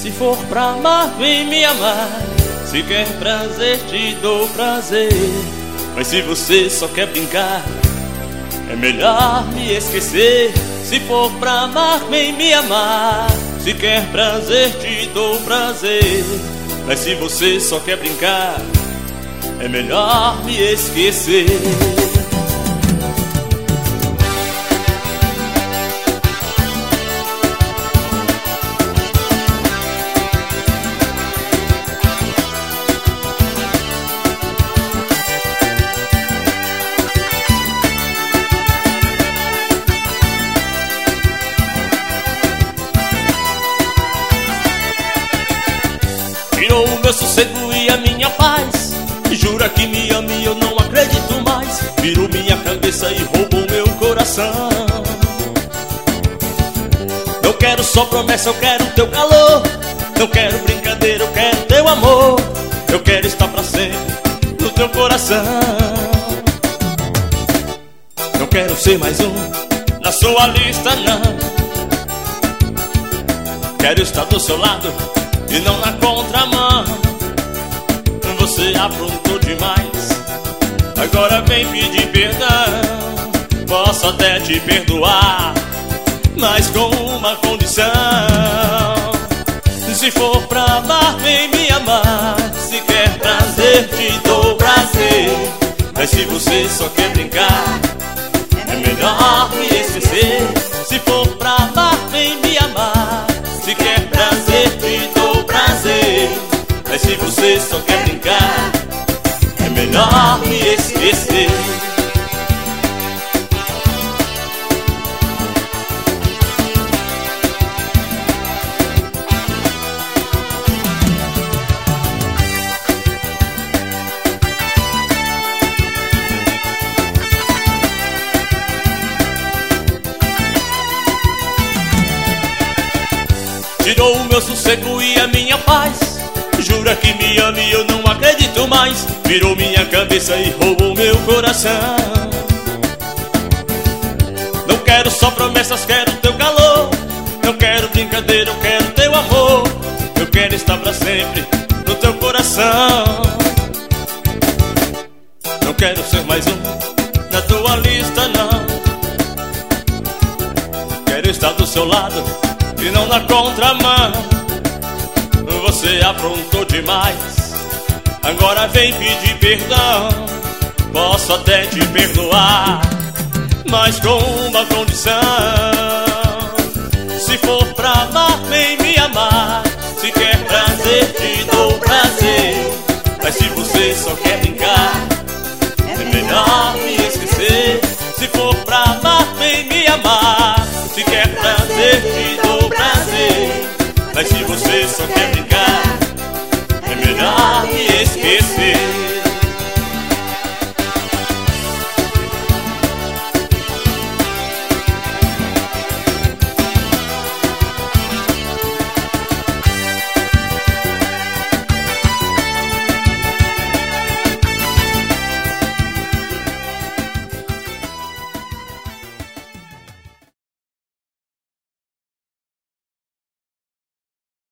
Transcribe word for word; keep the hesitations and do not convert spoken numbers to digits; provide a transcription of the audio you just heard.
Se for pra amar, vem me amar. Se quer prazer, te dou prazer. Mas se você só quer brincar, é melhor me esquecer. Se for pra amar, vem me amar. Se quer prazer, te dou prazer. Mas se você só quer brincar, é melhor me esquecer. Tirou o meu sossego e a minha paz. Jura que me ama e eu não acredito mais. Virou minha cabeça e roubou meu coração. Não quero só promessa, eu quero teu calor. Não quero brincadeira, eu quero teu amor. Eu quero estar pra sempre no teu coração. Não quero ser mais um na sua lista, não. Quero estar do seu lado e não na contramão. Você aprontou demais, agora vem pedir perdão. Posso até te perdoar, mas com uma condição. Se for pra amar, vem me amar. Se quer prazer, te dou prazer. Mas se você só quer brincar, é melhor me esquecer. Se for pra amar, vem me amar. Se quer prazer, te dou prazer. Mas se você só quer brincar, é melhor me esquecer. Tirou o meu sossego e a minha paz. Jura que me ama e eu não acredito mais. Virou minha cabeça e roubou meu coração. Não quero só promessas, quero teu calor. Não quero brincadeira, eu quero teu amor. Eu quero estar pra sempre no teu coração. Não quero ser mais um na tua lista, não. Quero estar do seu lado e não na contramão. Você aprontou demais, agora vem pedir perdão. Posso até te perdoar, mas com uma condição. Se for pra amar, vem me amar. Se quer prazer, te dou prazer. Mas se você só quer brincar, é melhor me esquecer. Se for pra amar, vem me amar. Se quer prazer, te dou prazer. Mas se você só quer brincar, é melhor me esquecer.